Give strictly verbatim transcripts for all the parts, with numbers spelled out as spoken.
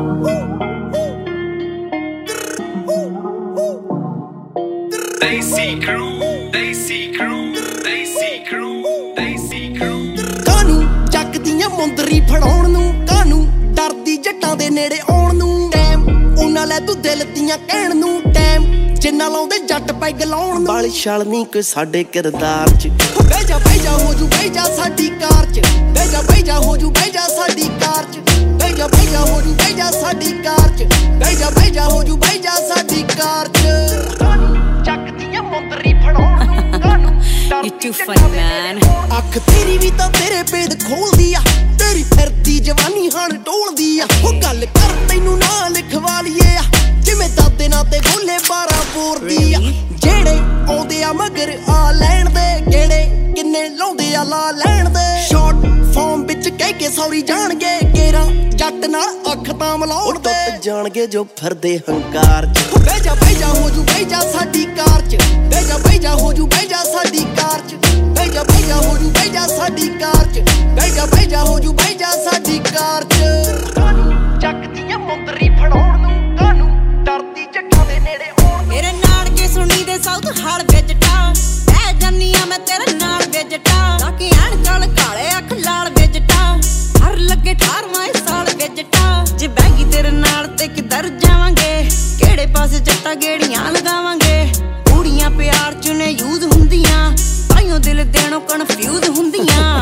Desi crew, Desi crew, Desi crew, Desi crew। ਕਾਨੂੰ ਚੱਕਦੀਆਂ ਮੁੰਦਰੀ ਫੜਾਉਣ ਨੂੰ, ਕਾਨੂੰ ਡਰਦੀ ਜੱਟਾਂ ਦੇ ਨੇੜੇ ਆਉਣ ਨੂੰ। ਟਾਈਮ ਉਹਨਾਂ ਲੈ ਤੂੰ ਦਿਲ ਦੀਆਂ ਕਹਿਣ ਨੂੰ, ਟਾਈਮ ਜਿੰਨਾ ਲਾਉਂਦੇ ਜੱਟ ਪੈਗ ਲਾਉਣ ਨੂੰ। ਬਾਲ ਛਲ ਨਹੀਂ ਕੋਈ ਸਾਡੇ ਕਿਰਦਾਰ ਚ, ਬਹਿ ਜਾ ਬਹਿ ਜਾ ਹੋ ਜੂ ਬਹਿ ਜਾ ਸਾਡੀ ਕਾਰ ਚ, ਬਹਿ ਜਾ ਬਹਿ ਜਾ ਹੋ ਜੂ ਬਹਿ ਜਾ ਸਾਡੀ ਕਾਰ ਚ, ਬਹਿ ਜਾ ਬਹਿ ਜਾ ਹੋ ਜੂ ਬਹਿ ਜਾ ਸਾਡੀ ਕਾਰ ਚ, ਬਹਿ ਜਾ ਬਹਿ ਜਾ ਹੋ ਜੂ ਬਹਿ ਜਾ ਸਾਡੀ ਕਾਰ ਚ। ਚੱਕਦੀਆਂ ਮੁੰਦਰੀ ਫੜਾਉਣ ਨੂੰ, ਕਾਨੂੰ You too funny, man। ਅੱਖ ਤੇਰੀ ਵੀ ਤਾਂ ਤੇਰੇ ਭੇਦ ਖੋਲਦੀ ਆ, ਤੇਰੀ ਫਿਰਦੀ ਜਵਾਨੀ ਹਣ ਟੋਲਦੀ ਆ। ਉਹ ਗੱਲ ਕਰ ਤੈਨੂੰ ਨਾ ਲਿਖਵਾ ਲਈਏ ਆ, ਜਿਵੇਂ ਦਾਦੇ ਨਾਲ ਤੇ ਬੋਲੇ ਬਾਰਾਂ ਬੋਰਦੀ ਆ। ਜਿਹੜੇ ਆਉਂਦੇ ਆ ਮਗਰ ਆ ਲੈਣ ਦੇ, ਗੇੜੇ ਕਿੰਨੇ ਲਾਉਂਦੇ ਆ ਲਾ ਲੈਣ ਦੇ। ਸ਼ਾਰਟ ਫਾਰਮ ਵਿੱਚ ਕਹਿ ਕੇ ਸੌਰੀ ਜਾਣਗੇ, ਕੇਰਾ ਜੱਟ ਨਾਲ ਅੱਖ ਤਾਂ ਮਲਾਉਣ ਦੇ। ਜਾਣਗੇ ਜੋ ਫਿਰਦੇ ਹੰਕਾਰ ਚ, ਬਹਿ ਜਾ ਬਹਿ ਜਾ ਹੋ ਜੂ ਬਹਿ ਜਾ ਸਾਡੀ ਕਾਰ ਚ, ਬਹਿ ਜਾ ਬਹਿ ਜਾ ਹੋ ਜੂ ਬਹਿ ਜਾ ਸਾਡੀ ਕਾਰ ਚ, ਬਹਿ ਜਾ ਬਹਿ ਜਾ ਹੋ ਜੂ ਬਹਿ ਜਾ ਸਾਡੀ ਕਾਰ ਚ, ਬਹਿ ਜਾ ਬਹਿ ਜਾ ਹੋ ਜੂ ਬਹਿ ਜਾ ਸਾਡੀ ਕਾਰ ਚ। ਕਾਨੂੰ ਚੱਕਦੀਆਂ ਮੁੰਦਰੀ ਫੜਾਉਣ ਨੂੰ, ਕਾਨੂੰ ਡਰਦੀ ਜੱਟਾਂ ਦੇ ਨੇੜੇ ਆਉਣ। ਮੇਰੇ ਨਾਲ ਕੇ ਸੁਣੀ ਦੇ ਸਾਊਥ ਹਾਲ ਵਿਜਟਾ, ਬਹਿ ਜਾਨੀ ਆ ਮੈਂ ਤੇਰੇ ਨਾਲ ਵਿਜਟਾ। ਲਾਕੇ ਆਣ ਕਾਲ ਕਾਲੇ ਅੱਖ ਲਾਲ ਵਿਜਟਾ, ਹਰ ਲੱਗੇ ਅਠਾਰਵਾਂ ਸਾਲ ਵਿਜਟਾ। ਜੇ ਬੈਗੀ ਤੇਰੇ ਨਾਲ ਤੇ ਕਿੱਧਰ ਜਾਵਾਂਗੇ, ਕਿਹੜੇ ਪਾਸੇ ਜੱਟਾਂ ਗੇੜੀਆਂ ਲਗਾਵਾਂਗੇ। ਕੁੜੀਆਂ ਪਿਆਰ ਚ ਨੇ ਯੂਜ਼ ਹੁੰਦੀਆਂ, ਤਾਈਓ ਦਿਲ ਦੇਣੋਂ ਕਨਫਿਊਜ਼ ਹੁੰਦੀਆਂ।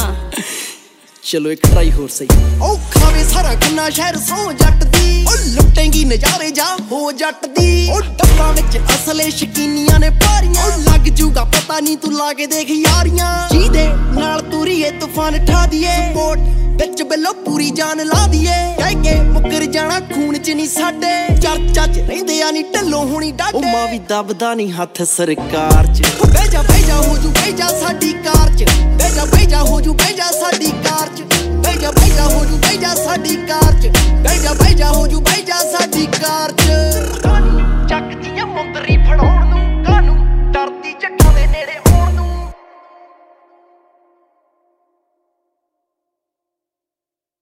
ਚਲੋ ਇੱਕ ਟਰਾਈ ਹੋਰ ਸਹੀ। ਉਹ ਖਾਵੇ ਸਾਰਾ ਕਿੰਨਾ ਸ਼ਹਿਰ ਸੌ ਜੱਟ ਦੀ, ਉਹ ਲੁੱਟੇਂਗੀ ਨਜ਼ਾਰੇ ਜਾ ਹੋ ਜੱਟ ਦੀ। ਉਹ ਡੱਬਾਂ ਵਿੱਚ ਅਸਲੇ ਸ਼ਕੀਨੀਆਂ ਨੇ ਭਾਰੀਆਂ, ਉਹ ਲੱਗ ਜੂਗਾ ਪਤਾ ਨਹੀਂ ਤੂੰ ਲਾ ਕੇ ਦੇਖ ਯਾਰੀਆਂ। ਜਿਹਦੇ ਨਾਲ ਤੁਰੀਏ ਤੂਫਾਨ ਠਾ ਦੀਏ, ਸਪੋਰਟ ਵਿੱਚ ਬਿੱਲੋ ਪੂਰੀ ਜਾਨ ਲਾ ਦੀਏ। ਕਹਿ ਕੇ ਮੁੱਕਰ ਜਾਣਾ ਖੂਨ ਚ ਨਹੀਂ ਸਾਡੇ, ਚਰਚਾ ਚ ਰਹਿੰਦੇ ਆ ਨਹੀਂ ਢਿੱਲੋਂ ਹੋਣੀ ਡਾਡੇ। ਉਹ ਮਾਂ ਵੀ ਦੱਬਦਾ ਨਹੀਂ ਹੱਥ ਸਰਕਾਰ ਚ, ਬਹਿ ਜਾ ਬਹਿ ਜਾ ਹੋ ਜੂ ਬਹਿ ਜਾ ਸਾਡੀ ਕਾਰ ਚ, ਬਹਿ ਜਾ ਬਹਿ ਜਾ ਹੋ ਜੂ ਬਹਿ ਜਾ ਸਾਡੀ ਕਾਰ ਚ, ਬਹਿ ਜਾ ਬਹਿ ਜਾ ਹੋ ਜੂ ਬਹਿ ਜਾ ਸਾਡੀ ਕਾਰ ਚ, ਬਹਿ ਜਾ ਬਹਿ ਜਾ ਹੋ ਜੂ